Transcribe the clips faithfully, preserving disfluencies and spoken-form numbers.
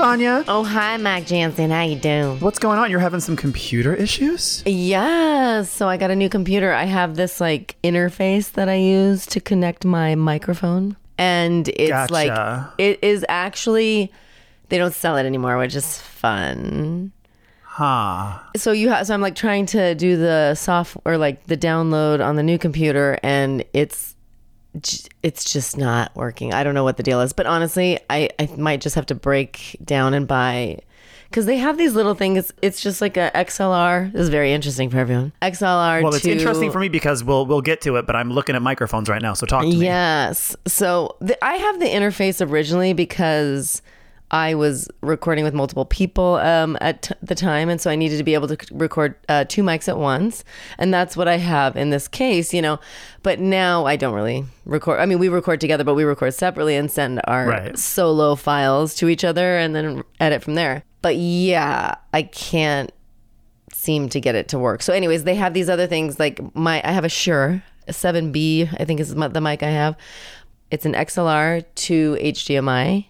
Tanya. Oh, hi, Mac Jansen. How you doing? What's going on? You're having some computer issues? Yeah. So I got a new computer. I have this like interface that I use to connect my microphone. And it's Gotcha. like, it is actually, they don't sell it anymore, which is fun. Huh. So you have, so I'm like trying to do the soft or like the download on the new computer, and it's it's just not working. I don't know what the deal is, but honestly, I, I might just have to break down and buy, because they have these little things. It's just like a X L R. This is very interesting for everyone. X L R. Well, it's to, interesting for me because we'll we'll get to it, but I'm looking at microphones right now, so talk to me. Yes. So the, I have the interface originally because I was recording with multiple people um, at t- the time. And so I needed to be able to record uh, two mics at once. And that's what I have in this case, you know. But now I don't really record. I mean, we record together, but we record separately and send our right. solo files to each other and then edit from there. But yeah, I can't seem to get it to work. So anyways, they have these other things like my, I have a Shure, a seven B, I think is the mic I have. It's an X L R to H D M I.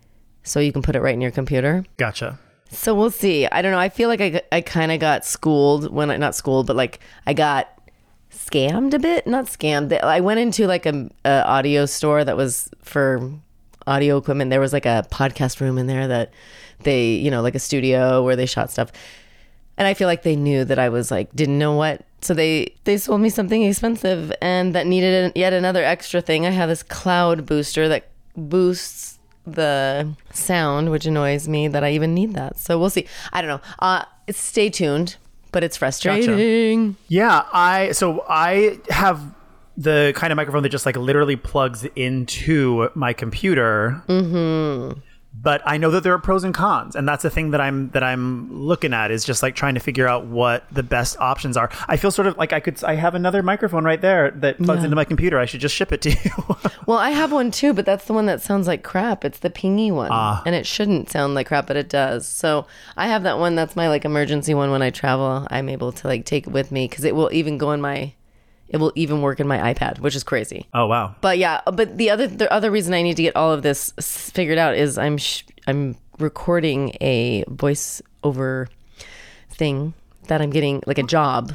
So you can put it right in your computer. Gotcha. So we'll see. I don't know. I feel like I, I kind of got schooled when I, not schooled, but like I got scammed a bit. Not scammed. I went into like a, a audio store that was for audio equipment. There was like a podcast room in there that they, you know, like a studio where they shot stuff. And I feel like they knew that I was like, didn't know what. So they, they sold me something expensive and that needed yet another extra thing. I have this cloud booster that boosts the sound, which annoys me that I even need that. So we'll see. I don't know. Uh, stay tuned, but it's frustrating. Gotcha. Yeah, I so I have the kind of microphone that just like literally plugs into my computer. Mm-hmm. But I know that there are pros and cons, and that's the thing that I'm that I'm looking at is just like trying to figure out what the best options are. I feel sort of like I could I have another microphone right there that plugs yeah. into my computer. I should just ship it to you. Well, I have one too, but that's the one that sounds like crap. It's the pingy one, uh, and it shouldn't sound like crap, but it does. So I have that one. That's my like emergency one. When I travel, I'm able to like take it with me because it will even go in my. It will even work in my iPad, which is crazy. Oh, wow. But yeah, but the other the other reason I need to get all of this figured out is I'm sh- I'm recording a voiceover thing that I'm getting like a job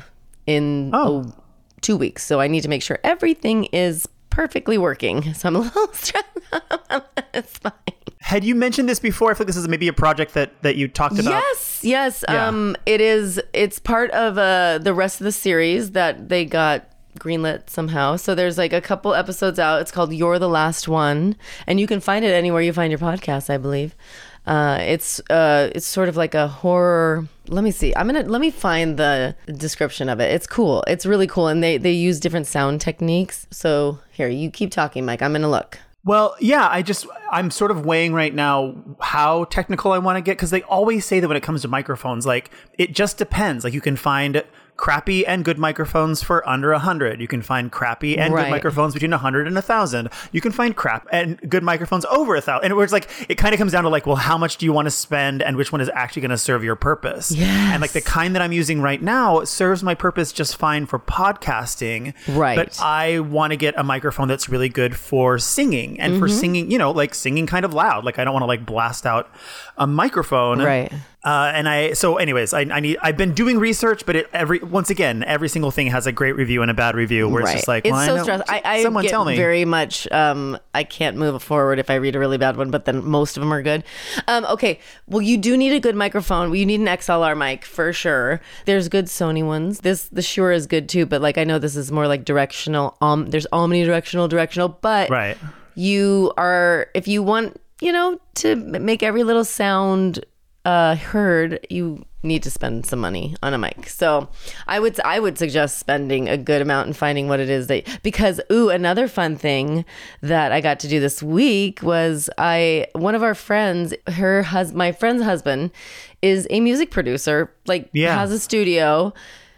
in oh. oh, two weeks. So I need to make sure everything is perfectly working. So I'm a little stressed out. It's fine. Had you mentioned this before? I feel like this is maybe a project that, that you talked about. Yes, yes. Yeah. Um, it is. It's part of uh, the rest of the series that they got greenlit somehow. So there's like a couple episodes out. It's called You're the Last One, and you can find it anywhere you find your podcasts, I believe. Uh, it's uh, it's sort of like a horror. Let me see. I'm gonna let me find the description of it. It's cool. It's really cool, and they they use different sound techniques. So here, you keep talking, Mike. I'm gonna look. Well, yeah, I just, I'm sort of weighing right now how technical I want to get, because they always say that when it comes to microphones, like, it just depends. Like, you can find crappy and good microphones for under a hundred. You can find crappy and right. good microphones between a hundred and a thousand. You can find crap and good microphones over a thousand. And it's like, it kind of comes down to like, well, how much do you want to spend and which one is actually going to serve your purpose? Yes. And like the kind that I'm using right now serves my purpose just fine for podcasting. Right. But I want to get a microphone that's really good for singing and mm-hmm. for singing, you know, like singing kind of loud. Like I don't want to like blast out a microphone. Right. Uh, and I, so anyways, I, I need, I've been doing research, but it, every, once again, every single thing has a great review and a bad review where right. it's just like, it's well, so I know, stressful. I, I someone get tell me. very much, um, I can't move forward if I read a really bad one, but then most of them are good. Um, okay. Well, you do need a good microphone. Well, you need an X L R mic for sure. There's good Sony ones. This, the Shure is good too, but like, I know this is more like directional. Um, there's omnidirectional, directional, but right. you are, if you want, you know, to make every little sound uh heard, you need to spend some money on a mic. So I would I would suggest spending a good amount and finding what it is that, because ooh, another fun thing that I got to do this week was I one of our friends, her hus my friend's husband is a music producer, like yeah. has a studio,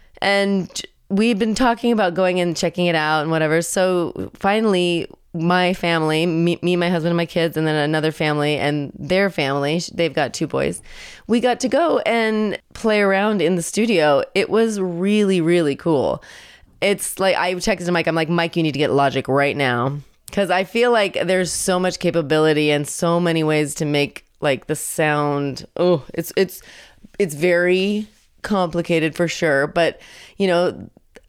and we've been talking about going and checking it out and whatever. So finally, my family, me, me, my husband and my kids, and then another family and their family, they've got two boys. We got to go and play around in the studio. It was really, really cool. It's like, I texted Mike, I'm like, Mike, you need to get Logic right now. Because I feel like there's so much capability and so many ways to make Like the sound, oh, it's it's it's very complicated for sure. But you know,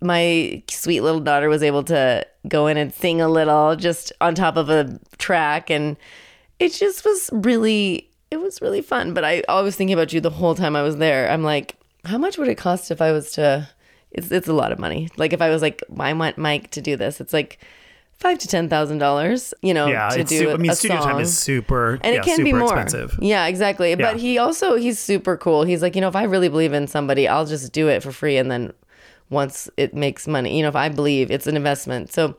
my sweet little daughter was able to go in and sing a little just on top of a track, and it just was really it was really fun. But I, I was thinking about you the whole time I was there. I'm like, how much would it cost if I was to? It's it's a lot of money. Like if I was like, I want Mike to do this, it's like five to ten thousand dollars. You know, yeah, to it's do su- a, I mean, a studio song. time is super, And yeah, it can super be more expensive. Yeah, exactly. Yeah. But he also he's super cool. He's like, you know, if I really believe in somebody, I'll just do it for free, and then once it makes money, you know, if I believe, it's an investment. So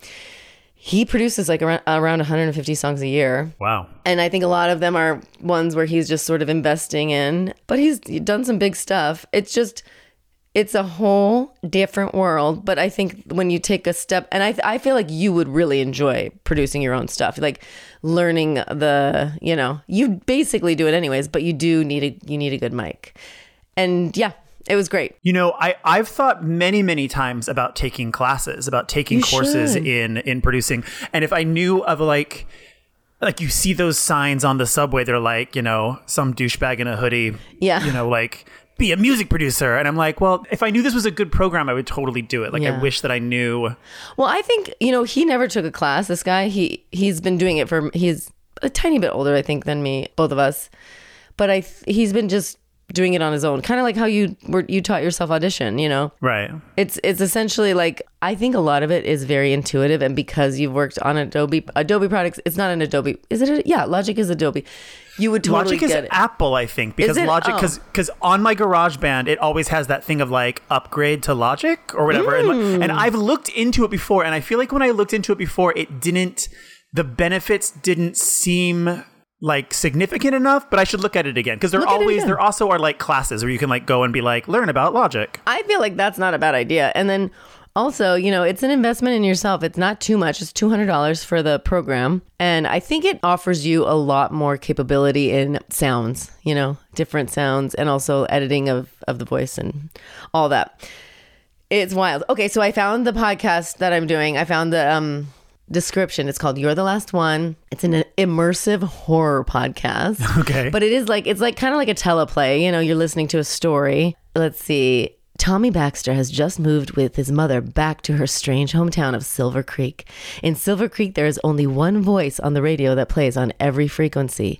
he produces like around, around one hundred fifty songs a year. Wow. And I think a lot of them are ones where he's just sort of investing in, but he's done some big stuff. It's just, it's a whole different world. But I think when you take a step, and I, I feel like you would really enjoy producing your own stuff, like learning the, you know, you basically do it anyways, but you do need a, you need a good mic. And yeah, it was great. You know, I, I've thought many, many times about taking classes, about taking You courses should. in, in producing. And if I knew of like, like you see those signs on the subway, they're like, you know, some douchebag in a hoodie, Yeah. you know, like be a music producer. And I'm like, well, if I knew this was a good program, I would totally do it. Like Yeah. I wish that I knew. Well, I think, you know, he never took a class. This guy, he, he's been doing it for, he's a tiny bit older, I think, than me, both of us. But I, th- he's been just doing it on his own, kind of like how you were, you taught yourself audition, you know? Right. It's, it's essentially like, I think a lot of it is very intuitive. And because you've worked on Adobe, Adobe products, it's not an Adobe. Is it? A, yeah. Logic is Adobe. You would totally Logic is get it. Apple, I think, because Is it? Logic, Oh. because because on my GarageBand, it always has that thing of like upgrade to Logic or whatever. And, Mm. and I've looked into it before, and I feel like when I looked into it before, it didn't, the benefits didn't seem like significant enough, but I should look at it again because there Look at it always, again. there also are like classes where you can like go and be like, learn about Logic. I feel like that's not a bad idea. And then also, you know, it's an investment in yourself. It's not too much. It's two hundred dollars for the program. And I think it offers you a lot more capability in sounds, you know, different sounds, and also editing of, of the voice and all that. It's wild. Okay, so I found the podcast that I'm doing. I found the um, description. It's called You're the Last One. It's an immersive horror podcast. Okay. But it is like, it's like kind of like a teleplay. You know, you're listening to a story. Let's see. Tommy Baxter has just moved with his mother back to her strange hometown of Silver Creek. In Silver Creek, there is only one voice on the radio that plays on every frequency.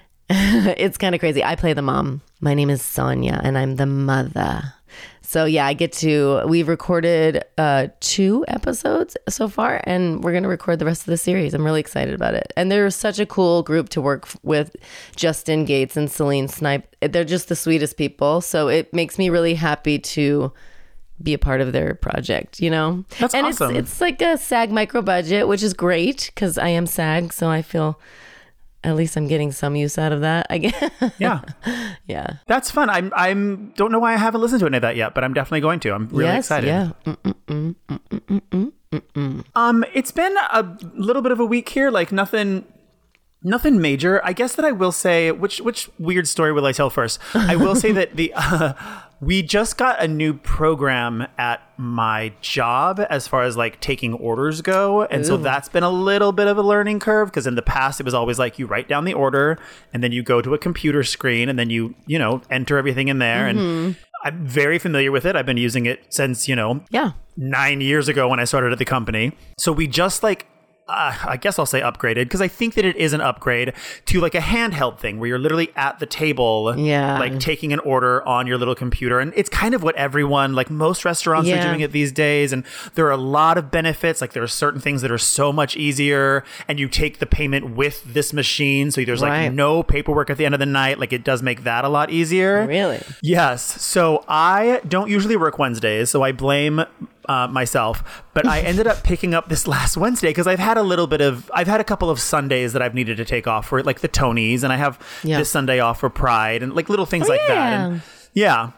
It's kind of crazy. I play the mom. My name is Sonia, and I'm the mother. So yeah, I get to, we've recorded uh, two episodes so far, and we're going to record the rest of the series. I'm really excited about it. And they're such a cool group to work f- with, Justin Gates and Celine Snipe. They're just the sweetest people. So it makes me really happy to be a part of their project, you know? That's and awesome. it's, it's like a SAG micro budget, which is great because I am SAG. So I feel at least I'm getting some use out of that, I guess. Yeah. Yeah. That's fun. I'm, I'm, don't know why I haven't listened to any of that yet, but I'm definitely going to. I'm really yes, excited. Yeah. Mm-mm-mm, mm-mm-mm, mm-mm. Um, it's been a little bit of a week here, like nothing, nothing major. I guess that I will say, which which weird story will I tell first? I will say that the uh, we just got a new program at my job as far as like taking orders go, and so that's been a little bit of a learning curve because in the past it was always like you write down the order and then you go to a computer screen and then you you know enter everything in there and. I'm very familiar with it. I've been using it since, you know, Yeah. nine years ago when I started at the company. So we just like, uh, I guess I'll say upgraded because I think that it is an upgrade to like a handheld thing where you're literally at the table, Yeah. like taking an order on your little computer. And it's kind of what everyone, like most restaurants are Yeah. doing it these days. And there are a lot of benefits. Like there are certain things that are so much easier and you take the payment with this machine. So there's Right. like no paperwork at the end of the night. Like it does make that a lot easier. Really? Yes. So I don't usually work Wednesdays, so I blame uh, myself. But I ended up picking up this last Wednesday because I've had a little bit of, I've had a couple of Sundays that I've needed to take off for like the Tonys, and I have Yeah. this Sunday off for Pride and like little things like that. yeah. And yeah.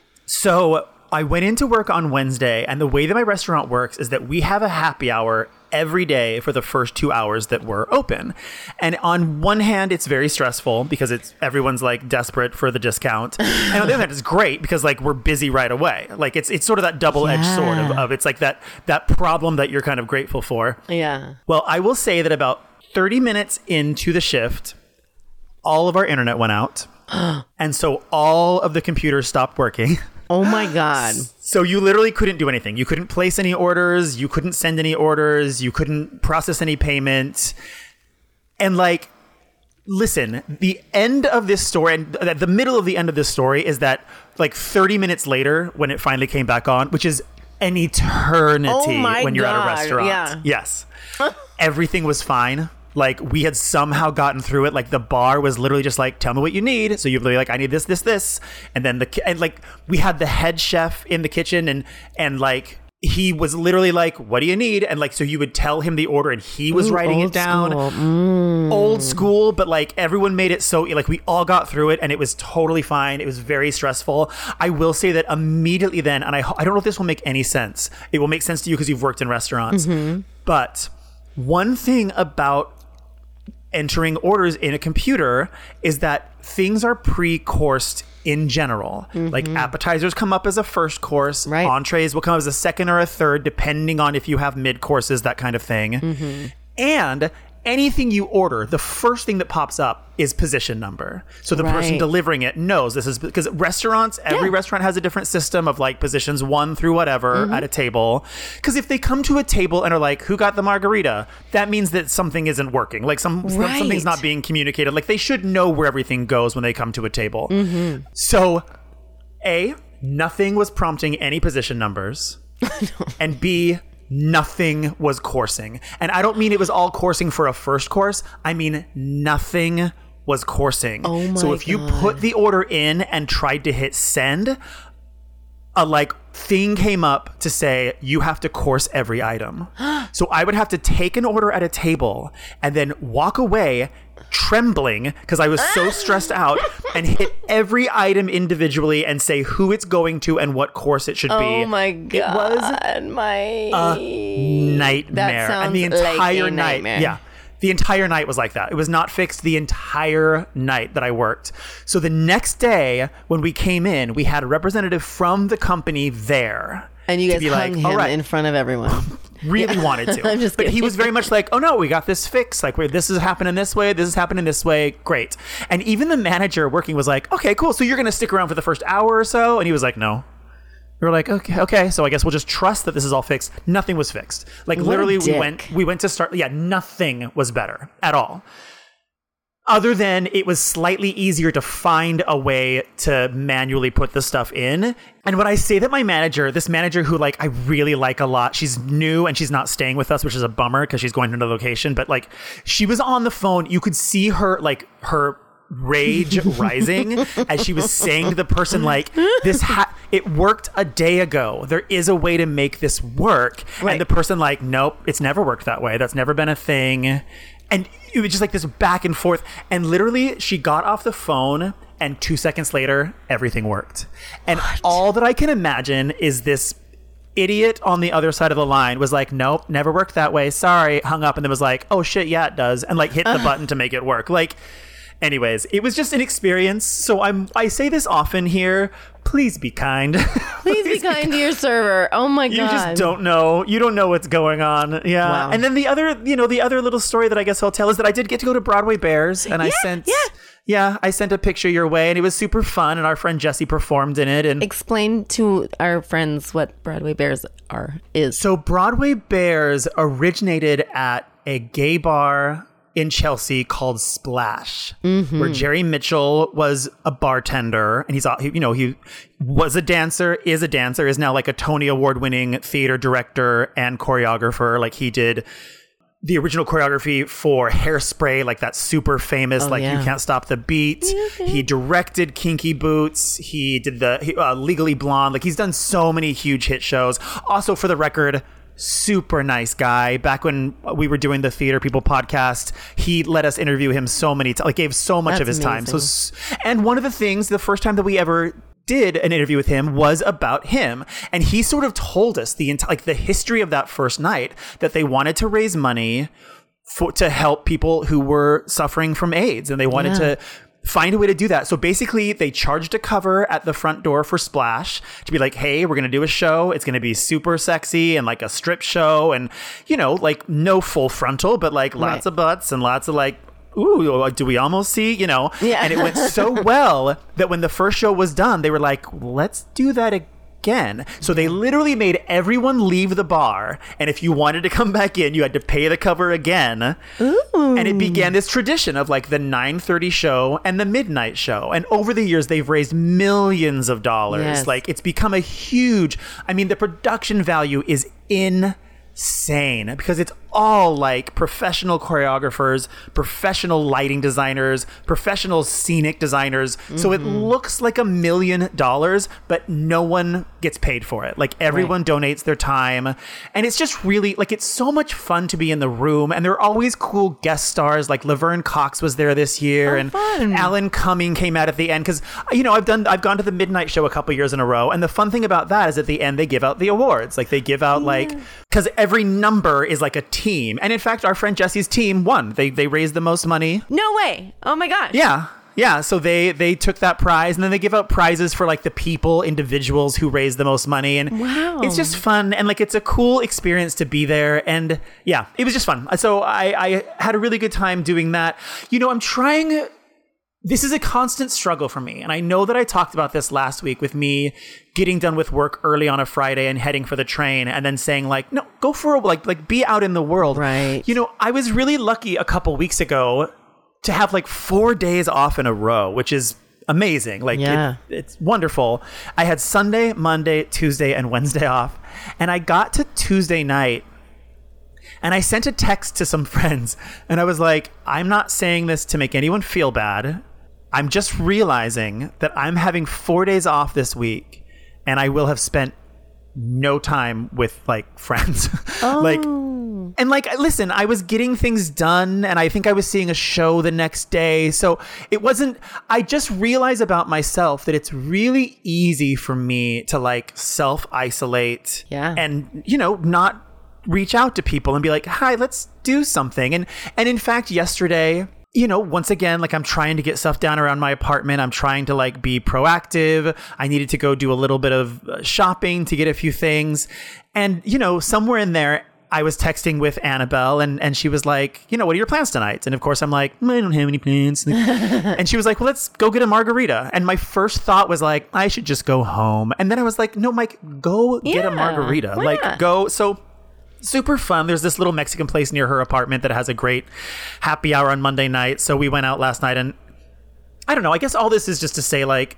So I went into work on Wednesday, and the way that my restaurant works is that we have a happy hour every day for the first two hours that we're open. And on one hand, it's very stressful because it's everyone's like desperate for the discount. And on the other hand, it's great because like we're busy right away. Like it's it's sort of that double-edged Yeah. sword of, of it's like that that problem that you're kind of grateful for. Yeah. Well, I will say that about thirty minutes into the shift, all of our internet went out. And so all of the computers stopped working. Oh my God. So you literally couldn't do anything. You couldn't place any orders. You couldn't send any orders. You couldn't process any payment. And like, listen, the end of this story, and the middle of the end of this story is that like thirty minutes later, when it finally came back on, which is an eternity oh my when you're God. at a restaurant. Yeah. Yes. Everything was fine. Like we had somehow gotten through it. Like the bar was literally just like, tell me what you need. So you'd be like, I need this, this, this. And then the, ki- and like we had the head chef in the kitchen and, and like, he was literally like, what do you need? And like, so you would tell him the order and he was Ooh, writing old it down. school. Mm. Old school, but like everyone made it so like we all got through it and it was totally fine. It was very stressful. I will say that immediately then, and I, I don't know if this will make any sense. It will make sense to you because you've worked in restaurants. Mm-hmm. But one thing about entering orders in a computer is that things are pre-coursed in general. Mm-hmm. Like appetizers come up as a first course, right. Entrees will come up as a second or a third, depending on if you have mid courses, that kind of thing. Mm-hmm. And anything you order, the first thing that pops up is position number. So the right. person delivering it knows this is because restaurants, every yeah. restaurant has a different system of like positions one through whatever mm-hmm. at a table. Because if they come to a table and are like, who got the margarita? That means that something isn't working. Like some right. something's not being communicated. Like they should know where everything goes when they come to a table. Mm-hmm. So A, nothing was prompting any position numbers. no. And B, nothing was coursing. And I don't mean it was all coursing for a first course. I mean, nothing was coursing. Oh my so if you God. put the order in and tried to hit send, a like thing came up to say you have to course every item. So I would have to take an order at a table and then walk away trembling because I was so stressed out and hit every item individually and say who it's going to and what course it should be. Oh my God. It was my a nightmare. That sounds and the entire like a night. nightmare. Yeah. The entire night was like that. It was not fixed the entire night that I worked. So the next day when we came in, we had a representative from the company there. And you guys hung like, him all right. in front of everyone. Really yeah. wanted to. I'm just but kidding. he was very much like, oh no, we got this fixed. Like, wait, this is happening this way. This is happening this way. Great. And even the manager working was like, okay, cool. So you're going to stick around for the first hour or so? And he was like, no. We were like, okay, okay. So I guess we'll just trust that this is all fixed. Nothing was fixed. Like What literally a we dick. went, we went to start. Yeah. Nothing was better at all. Other than it was slightly easier to find a way to manually put the stuff in. And when I say that my manager, this manager who like I really like a lot, she's new and she's not staying with us, which is a bummer because she's going to another location. But like she was on the phone. You could see her like her rage rising as she was saying to the person like, this ha- it worked a day ago. There is a way to make this work. Right. And the person like, nope, it's never worked that way. That's never been a thing. And it was just like this back and forth. And literally, she got off the phone, and two seconds later, everything worked. And what? All that I can imagine is this idiot on the other side of the line was like, nope, never worked that way. Sorry, hung up, and then was like, oh shit, yeah, it does. And like hit the button to make it work. Like, anyways, it was just an experience. So I'm, I say this often here. Please be kind. Please, Please be kind be to your server. Oh my God. You just don't know. You don't know what's going on. Yeah. Wow. And then the other, you know, the other little story that I guess I'll tell is that I did get to go to Broadway Bears and yeah, I sent, yeah. yeah, I sent a picture your way and it was super fun. And our friend Jesse performed in it. And explain to our friends what Broadway Bears are, is. So Broadway Bears originated at a gay bar in Chelsea called Splash, mm-hmm. where Jerry Mitchell was a bartender, and he's, you know, he was a dancer, is a dancer, is now like a Tony Award winning theater director and choreographer. Like he did the original choreography for Hairspray, like that super famous, oh, like yeah. You Can't Stop the Beat. Mm-hmm. He directed Kinky Boots. He did the he, uh, Legally Blonde. Like he's done so many huge hit shows. Also, for the record, super nice guy. Back when we were doing the Theater People podcast, he let us interview him so many times, like gave so much That's of his amazing. time. So, and one of the things, the first time that we ever did an interview with him was about him. And he sort of told us the entire, like the history of that first night, that they wanted to raise money for, to help people who were suffering from AIDS. And they wanted yeah. to find a way to do that. So basically they charged a cover at the front door for Splash to be like, hey, we're going to do a show. It's going to be super sexy and like a strip show and, you know, like no full frontal, but like lots right. of butts and lots of like ooh, do we almost see, you know? Yeah. And it went so well that when the first show was done, they were like, let's do that again. So they literally made everyone leave the bar. And if you wanted to come back in, you had to pay the cover again. Ooh. And it began this tradition of like the nine thirty show and the midnight show. And over the years, they've raised millions of dollars. Yes. Like it's become a huge, I mean, the production value is insane because it's all like professional choreographers, professional lighting designers, professional scenic designers. Mm-hmm. So it looks like a million dollars, but no one gets paid for it. Like everyone right. donates their time. And it's just really like, it's so much fun to be in the room. And there are always cool guest stars. Like Laverne Cox was there this year. Oh, and fun. Alan Cumming came out at the end. Cause you know, I've done, I've gone to the midnight show a couple years in a row. And the fun thing about that is at the end, they give out the awards. Like they give out yeah. like, cause every number is like a team. And in fact, our friend Jesse's team won. They they raised the most money. No way. Oh my gosh. Yeah. Yeah. So they they took that prize and then they give out prizes for like the people, individuals who raised the most money. And wow. it's just fun. And like it's a cool experience to be there. And yeah, it was just fun. So I, I had a really good time doing that. You know, I'm trying... This is a constant struggle for me. And I know that I talked about this last week with me getting done with work early on a Friday and heading for the train and then saying like, no, go for a, like, like be out in the world. Right. You know, I was really lucky a couple weeks ago to have like four days off in a row, which is amazing. Like yeah. it, it's wonderful. I had Sunday, Monday, Tuesday, and Wednesday off. And I got to Tuesday night and I sent a text to some friends and I was like, I'm not saying this to make anyone feel bad. I'm just realizing that I'm having four days off this week and I will have spent no time with like friends. Oh. like, and like, listen, I was getting things done and I think I was seeing a show the next day. So it wasn't, I just realized about myself that it's really easy for me to like self-isolate yeah. and, you know, not reach out to people and be like, hi, let's do something. And, and in fact, yesterday, you know, once again, like I'm trying to get stuff down around my apartment. I'm trying to like be proactive. I needed to go do a little bit of shopping to get a few things. And, you know, somewhere in there, I was texting with Annabelle and, and she was like, you know, what are your plans tonight? And of course I'm like, I don't have any plans. And she was like, well, let's go get a margarita. And my first thought was like, I should just go home. And then I was like, no, Mike, go yeah, get a margarita. Like not? go. So super fun. There's this little Mexican place near her apartment that has a great happy hour on Monday night. So we went out last night and I don't know. I guess all this is just to say like,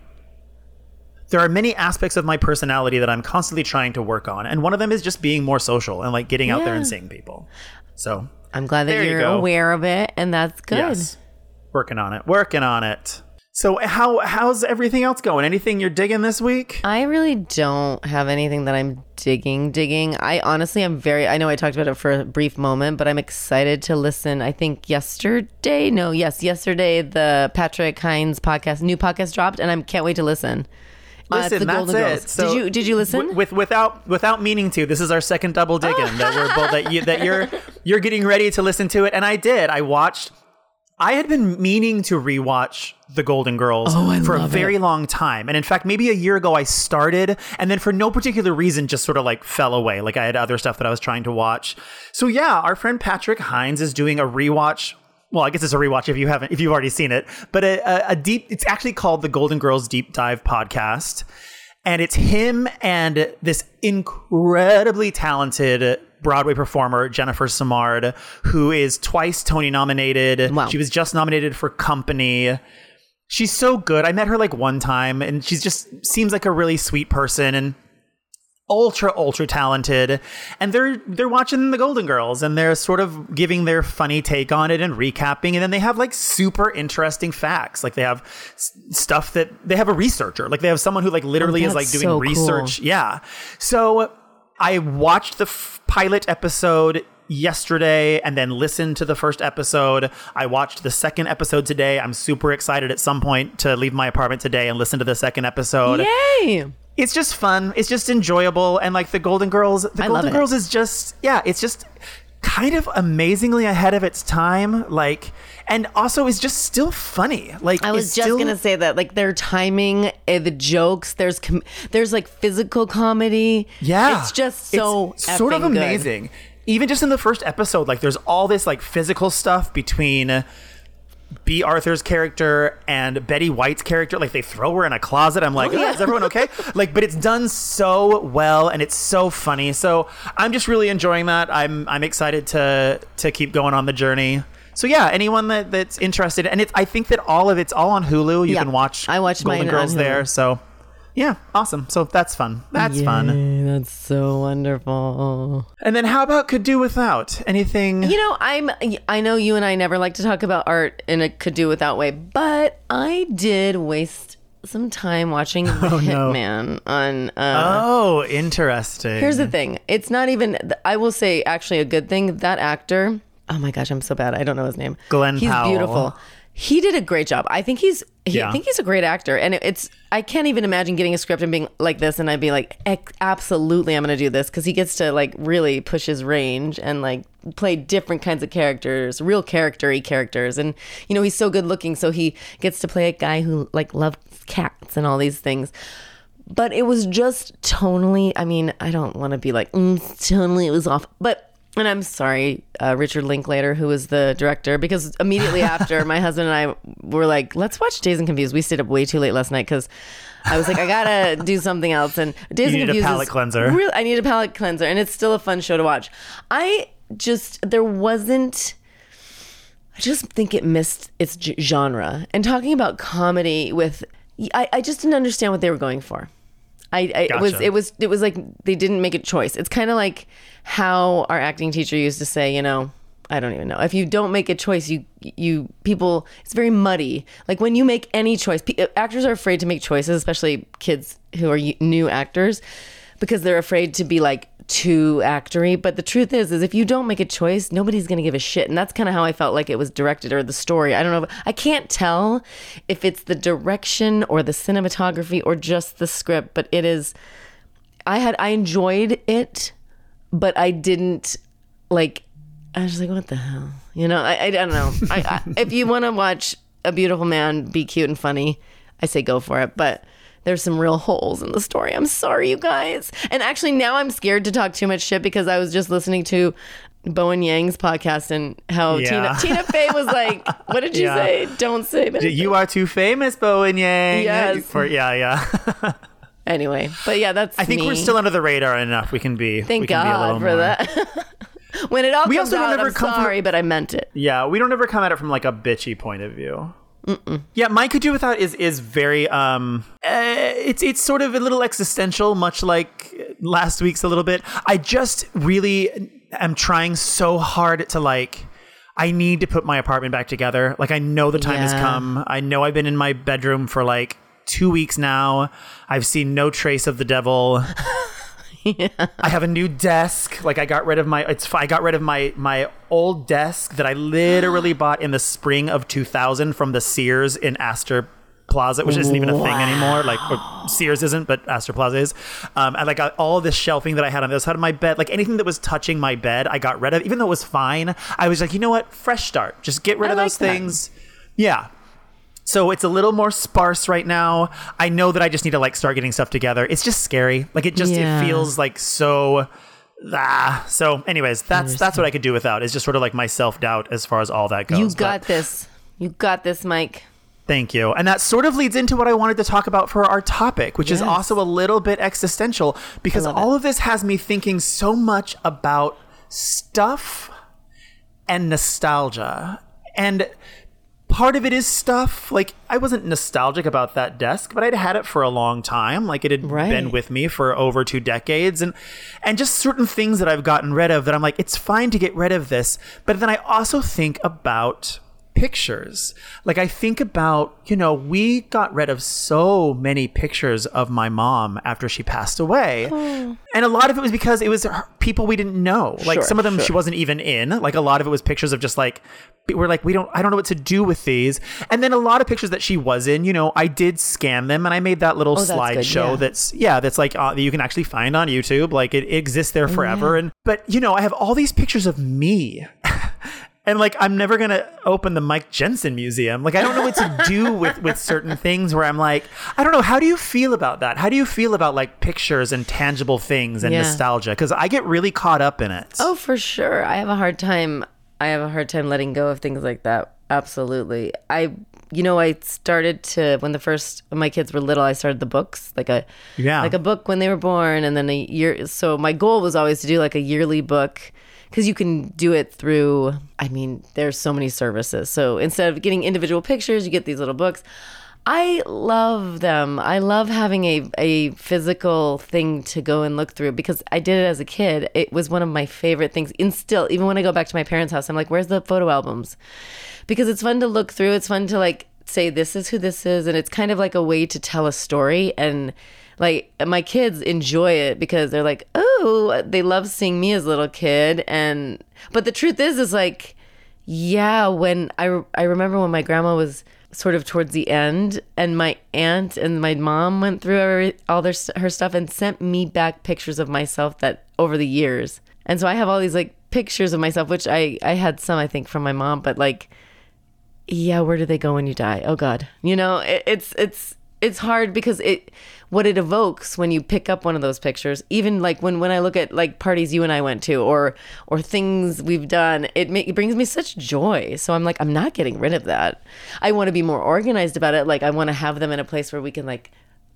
there are many aspects of my personality that I'm constantly trying to work on. And one of them is just being more social and like getting yeah. out there and seeing people. So I'm glad that there you're you go. aware of it and that's good. Yes. Working on it. Working on it. So how how's everything else going? Anything you're digging this week? I really don't have anything that I'm digging, digging. I honestly am very, I know I talked about it for a brief moment, but I'm excited to listen. I think yesterday, no, yes, yesterday, the Patrick Hines podcast, new podcast dropped and I can't wait to listen. Listen, uh, the that's Golden it. Girls. So did you did you listen? W- with without without meaning to, this is our second double digging that we're both that you that you're you're getting ready to listen to it, and I did. I watched. I had been meaning to rewatch The Golden Girls oh, for a very it. long time. And in fact, maybe a year ago I started and then for no particular reason just sort of like fell away. Like I had other stuff that I was trying to watch. So yeah, our friend Patrick Hines is doing a rewatch. Well, I guess it's a rewatch if you haven't, if you've already seen it, but a, a, a deep, it's actually called the Golden Girls Deep Dive Podcast. And it's him and this incredibly talented Broadway performer, Jennifer Simard, who is twice Tony nominated. Wow. She was just nominated for Company. She's so good. I met her like one time and she's just seems like a really sweet person and ultra, ultra talented. And they're they're watching The Golden Girls and they're sort of giving their funny take on it and recapping. And then they have like super interesting facts. Like they have s- stuff that they have a researcher. Like they have someone who like literally oh, is like doing so research. Cool. Yeah. So I watched the f- pilot episode yesterday and then listened to the first episode. I watched the second episode today. I'm super excited at some point to leave my apartment today and listen to the second episode. Yay! It's just fun. It's just enjoyable. And like the Golden Girls, the I Golden love it. Girls is just, yeah, it's just kind of amazingly ahead of its time. Like, and also is just still funny. Like I was it's just still, gonna say that, like their timing, uh, the jokes. There's com- there's like physical comedy. Yeah, it's just so it's sort of effing good. amazing. Even just in the first episode, like there's all this like physical stuff between B. Arthur's character and Betty White's character, like they throw her in a closet. I'm like, oh, yeah. Is everyone okay? Like, but it's done so well and it's so funny. So I'm just really enjoying that. I'm I'm excited to to keep going on the journey. So yeah, anyone that, that's interested, and it's I think that all of it's all on Hulu. You yeah. can watch I watched Golden mine Girls on Hulu. there. So yeah, awesome. So that's fun. That's Yay, fun. That's so wonderful. And then how about Could Do Without? Anything? You know, I'm. I know you and I never like to talk about art in a could do without way, but I did waste some time watching The Oh, no. Hitman on. Uh, Oh, interesting. Here's the thing. It's not even. I will say, actually, a good thing. That actor. Oh my gosh, I'm so bad. I don't know his name. Glenn He's Powell. beautiful. He did a great job. I think he's. He, Yeah. I think he's a great actor, and it, it's. I can't even imagine getting a script and being like this, and I'd be like, "Ex- absolutely, I'm going to do this," because he gets to like really push his range and like play different kinds of characters, real character-y characters, and you know he's so good looking, so he gets to play a guy who like loves cats and all these things. But it was just tonally. I mean, I don't want to be like mm, tonally it was off, but. And I'm sorry, uh, Richard Linklater, who was the director, because immediately after, my husband and I were like, let's watch Dazed and Confused. We stayed up way too late last night because I was like, I gotta do something else. And Dazed You and need a Confused palate is cleanser. Real, I need a palate cleanser, and it's still a fun show to watch. I just there wasn't. I just think it missed its g- genre. And talking about comedy with, I, I just didn't understand what they were going for. I, I it was Gotcha. it was it was like they didn't make a choice. It's kind of like how our acting teacher used to say, you know, I don't even know. If you don't make a choice, you you people, it's very muddy. Like when you make any choice, pe- actors are afraid to make choices, especially kids who are y- new actors, because they're afraid to be like too actory. But the truth is, is if you don't make a choice, nobody's going to give a shit. And that's kind of how I felt like it was directed, or the story. I don't know. If, I can't tell if it's the direction or the cinematography or just the script, but it is, I had, I enjoyed it, but I didn't like, I was like, what the hell? You know, I, I, I don't know. I, I, if you want to watch a beautiful man be cute and funny, I say go for it. But there's some real holes in the story. I'm sorry, you guys. And actually, now I'm scared to talk too much shit because I was just listening to Bowen Yang's podcast and how Yeah. Tina Tina Fey was like, what did you Yeah. say? Don't say that. You are too famous, Bowen Yang. Yes. For, yeah, yeah. Anyway, but yeah, that's I think me. we're still under the radar enough. We can be. Thank we can be a God little for more. that. When it all We comes also don't out, ever I'm come from- sorry, but I meant it. Yeah, we don't ever come at it from like a bitchy point of view. Mm-mm. Yeah, mine Could Do Without is is very um, uh, it's it's sort of a little existential, much like last week's a little bit. I just really am trying so hard to like. I need to put my apartment back together. Like I know the time has Yeah. come. I know I've been in my bedroom for like two weeks now. I've seen no trace of the devil. Yeah. I have a new desk. Like I got rid of my it's I got rid of my my old desk that I literally bought in the spring of two thousand from the Sears in Astor Plaza, which isn't even a thing anymore. Like or Sears isn't, but Astor Plaza is. Um, and like got all this shelving that I had on the other side of my bed, like anything that was touching my bed, I got rid of. Even though it was fine, I was like, you know what? Fresh start. Just get rid I of like those that. things. Yeah. So it's a little more sparse right now. I know that I just need to like start getting stuff together. It's just scary. Like it just Yeah. it feels like so ah. So anyways, that's that's what I could do without. Is just sort of like my self-doubt as far as all that goes. You But got this. You got this, Mike. thank you. And that sort of leads into what I wanted to talk about for our topic, which is Yes. also a little bit existential because love all of this has me thinking so much about stuff and nostalgia. And part of it is stuff. Like, I wasn't nostalgic about that desk, but I'd had it for a long time. Like, it had Right. been with me for over two decades. And and just certain things that I've gotten rid of that I'm like, it's fine to get rid of this. But then I also think about pictures. Like, I think about, you know, we got rid of so many pictures of my mom after she passed away. And a lot of it was because it was her, people we didn't know. Like, Sure, some of them sure. she wasn't even in. Like, a lot of it was pictures of just like, we're like, we don't, I don't know what to do with these. And then a lot of pictures that she was in, you know, I did scan them and I made that little Oh, that's good, slideshow yeah. that's, yeah, that's like, uh, that you can actually find on YouTube. Like, it, it exists there forever. And, but, you know, I have all these pictures of me. And like, I'm never going to open the Mike Jensen Museum. Like, I don't know what to do with, with certain things where I'm like, I don't know. How do you feel about that? How do you feel about like pictures and tangible things and Yeah. nostalgia? Because I get really caught up in it. Oh, for sure. I have a hard time. I have a hard time letting go of things like that. Absolutely. I, you know, I started to, when the first, when my kids were little, I started the books, like a, Yeah. like a book when they were born, and then a year. So my goal was always to do like a yearly book, because you can do it through, I mean, there's so many services. So instead of getting individual pictures, you get these little books. I love them. I love having a, a physical thing to go and look through, because I did it as a kid. It was one of my favorite things. And still, even when I go back to my parents' house, I'm like, where's the photo albums? Because it's fun to look through. It's fun to like say, this is who this is. And it's kind of like a way to tell a story. And like my kids enjoy it because they're like, oh, they love seeing me as a little kid. And, but the truth is, is like, yeah, when I, I remember when my grandma was sort of towards the end, and my aunt and my mom went through every, all their her stuff and sent me back pictures of myself that over the years. And so I have all these like pictures of myself, which I, I had some, I think, from my mom, but like, yeah, where do they go when you die? Oh God. You know, it, it's, it's, it's hard because it, what it evokes when you pick up one of those pictures, even like when, when I look at like parties you and I went to, or, or things we've done, it, ma- it brings me such joy. So I'm like, I'm not getting rid of that. I want to be more organized about it. Like I want to have them in a place where we can like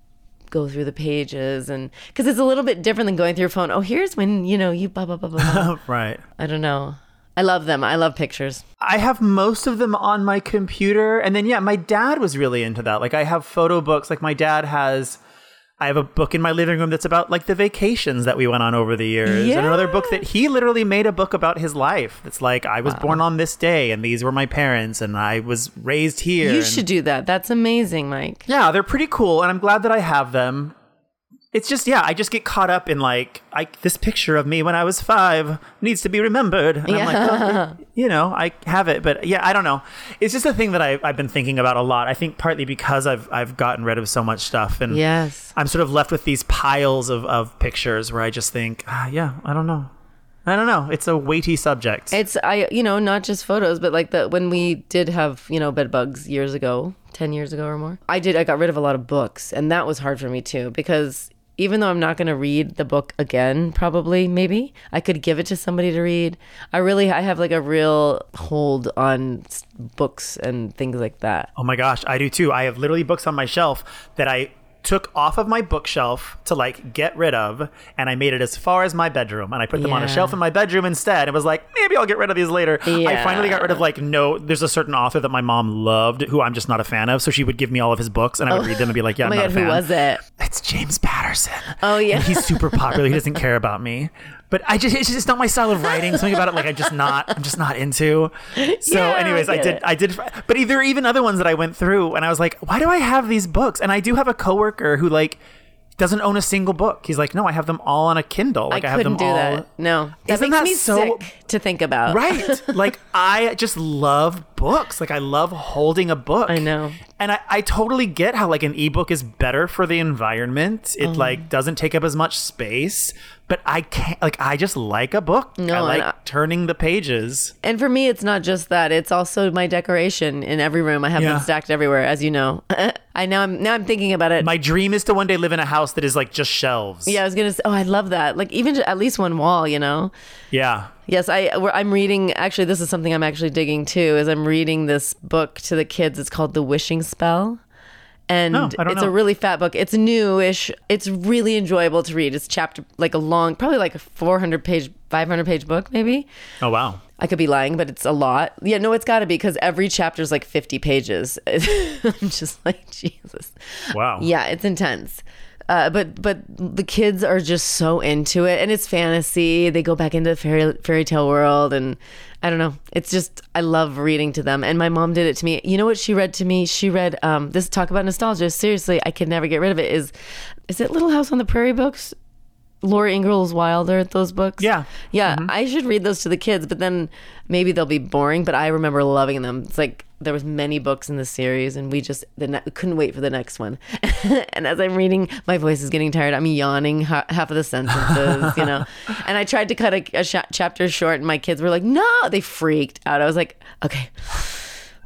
go through the pages, and because it's a little bit different than going through your phone. Oh, here's when, you know, you blah, blah, blah, blah, blah. Right. I don't know. I love them. I love pictures. I have most of them on my computer. And then, yeah, my dad was really into that. Like I have photo books. Like my dad has, I have a book in my living room that's about like the vacations that we went on over the years. Yeah. And another book that he literally made a book about his life. It's like, I was Wow. born on this day and these were my parents and I was raised here. You and should do that. That's amazing, Mike. yeah, they're pretty cool. And I'm glad that I have them. It's just, yeah, I just get caught up in like, I, this picture of me when I was five needs to be remembered. And I'm like, oh, you know, I have it. But yeah, I don't know. It's just a thing that I, I've been thinking about a lot. I think partly because I've I've gotten rid of so much stuff. And Yes. I'm sort of left with these piles of, of pictures where I just think, ah, yeah, I don't know. I don't know. It's a weighty subject. It's, I, you know, not just photos, but like the, when we did have, you know, bed bugs years ago, ten years ago or more, I did, I got rid of a lot of books, and that was hard for me too, because even though I'm not going to read the book again, probably, maybe, I could give it to somebody to read. I really, I have like a real hold on s- books and things like that. Oh my gosh, I do too. I have literally books on my shelf that I took off of my bookshelf to like get rid of, and I made it as far as my bedroom, and I put them on a Yeah. shelf in my bedroom instead. It was like, maybe I'll get rid of these later. I Yeah. finally got rid of like, no, there's a certain author that my mom loved who I'm just not a fan of, so she would give me all of his books and I would read them and be like, yeah, Oh I'm my not God, a fan. who was it? It's James Patterson. Oh, yeah. And he's super popular. He doesn't care about me. But I just, it's just not my style of writing. Something about it, like I'm just not, I'm just not into. So Yeah, I anyways, I get did, it. I did, but there are even other ones that I went through and I was like, why do I have these books? And I do have a coworker who like doesn't own a single book. He's like, no, I have them all on a Kindle. Like I, I have couldn't them do all. that. No. That Isn't makes that me so- sick to think about. Right. Like I just love books. Like I love holding a book. I know. And I, I totally get how like an ebook is better for the environment. It Oh. like doesn't take up as much space. But I can't, like, I just like a book. No, I like and I- turning the pages. And for me, it's not just that. It's also my decoration in every room. I have Yeah. them stacked everywhere, as you know. I now I'm now I'm thinking about it. My dream is to one day live in a house that is like just shelves. yeah, I was gonna say. Oh, I love that. Like even at least one wall, you know. Yeah. Yes, I we're- I'm reading. Actually, this is something I'm actually digging too. Is I'm reading this book to the kids. It's called The Wishing Spell. And Oh, I don't it's know. a really fat book. It's newish. It's really enjoyable to read. It's chapter like a long, probably like a four hundred page, five hundred page book, maybe. Oh, wow. I could be lying, but it's a lot. Yeah, no, it's got to be because every chapter is like fifty pages. I'm just like, Jesus. Wow. Yeah, it's intense. Uh, but but the kids are just so into it, and it's fantasy. They go back into the fairy fairy tale world, and I don't know. It's just I love reading to them. And my mom did it to me. You know what she read to me? She read um, this talk about nostalgia. Seriously, I could never get rid of it. Is is it Little House on the Prairie books? Laura Ingalls Wilder, those books. Yeah. Yeah, I should read those to the kids, but then maybe they'll be boring. But I remember loving them. It's like there was many books in the series, and we just the ne- couldn't wait for the next one. And as I'm reading, my voice is getting tired. I'm yawning ha- half of the sentences, you know. And I tried to cut a, a sh- chapter short, and my kids were like, "No!" They freaked out. I was like, "Okay."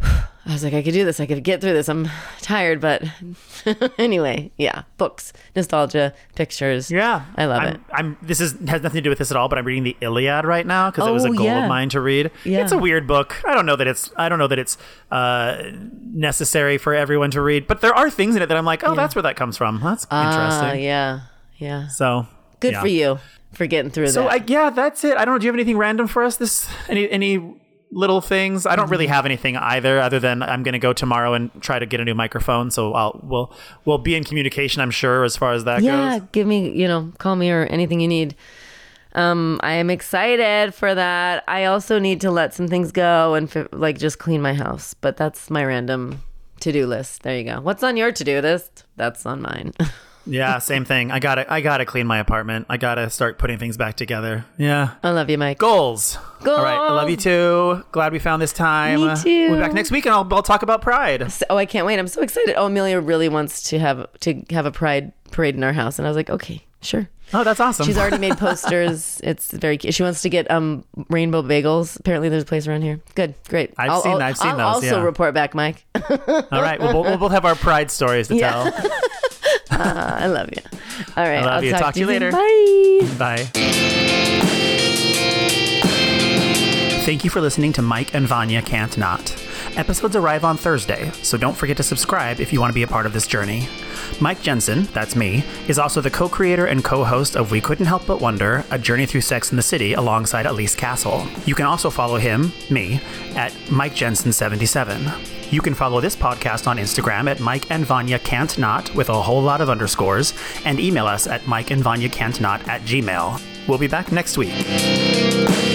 I was like, I could do this. I could get through this. I'm tired, but anyway, yeah. Books, nostalgia, pictures. Yeah, I love I'm, it. I'm. This is has nothing to do with this at all, but I'm reading the Iliad right now because it was a Oh, goal yeah. of mine to read. Yeah. It's a weird book. I don't know that it's. I don't know that it's uh, necessary for everyone to read, but there are things in it that I'm like, oh, that's where that comes from. That's interesting. Ah, yeah, yeah. So Good yeah. for you for getting through So that. I, yeah, that's it. I don't know. Do you have anything random for us? This any any little things? I don't really have anything either, other than I'm going to go tomorrow and try to get a new microphone. So I'll we'll we'll be in communication, I'm sure, as far as that yeah, goes. give me, you know, call me or anything you need. Um, I am excited for that. I also need to let some things go and fi- like just clean my house, but that's my random to-do list. There you go. What's on your to-do list? That's on mine. Yeah, same thing. I gotta I gotta clean my apartment. I gotta start putting things back together. Yeah. I love you, Mike. Goals. Goals. All right. I love you too. Glad we found this time. Me too. We'll be back next week and I'll, I'll talk about Pride. So- oh, I can't wait. I'm so excited. Oh, Amelia really wants to have to have a pride parade in our house, and I was like, okay, sure. Oh, that's awesome. She's already made posters. It's very cute. She wants to get um rainbow bagels. Apparently, there's a place around here. Good, great. I've I'll, seen- I'll, I've seen I'll those, also yeah. report back, Mike. All right. We'll, we'll both have our Pride stories to Yeah. tell. uh, I love you. All right. I love I'll you. Talk, Talk to you soon. later. Bye. Bye. Thank you for listening to Mike and Vanya Can't Not. Episodes arrive on Thursday, so don't forget to subscribe if you want to be a part of this journey. Mike Jensen, that's me, is also the co-creator and co-host of We Couldn't Help But Wonder, A Journey Through Sex in the City alongside Elise Castle. You can also follow him, me, at Mike Jensen seventy-seven. You can follow this podcast on Instagram at Mike and Vanya Can't Not with a whole lot of underscores, and email us at Mike and Vanya Can't Not at Gmail. We'll be back next week.